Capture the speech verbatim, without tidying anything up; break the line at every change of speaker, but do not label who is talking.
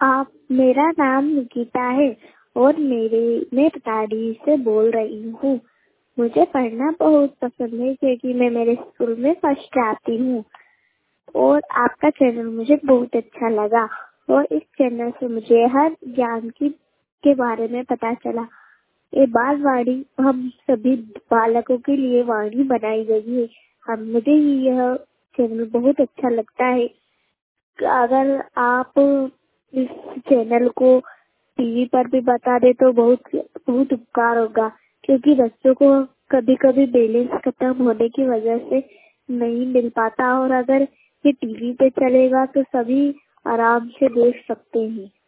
आप मेरा नाम निकिता है और मेरे मैं पटाडी से बोल रही हूँ। मुझे पढ़ना बहुत पसंद है क्योंकि मैं मेरे स्कूल में फर्स्ट आती हूँ और आपका चैनल मुझे बहुत अच्छा लगा और इस चैनल से मुझे हर ज्ञान की के बारे में पता चला। ये बालवाड़ी हम सभी बालकों के लिए वाणी बनाई गई है। हम मुझे यह चैनल बहुत अच्छा लगता है। अगर आप इस चैनल को टीवी पर भी बता दे तो बहुत बहुत उपकार होगा क्योंकि बच्चों को कभी कभी बैलेंस खत्म होने की वजह से नहीं मिल पाता और अगर ये टीवी पे चलेगा तो सभी आराम से देख सकते हैं।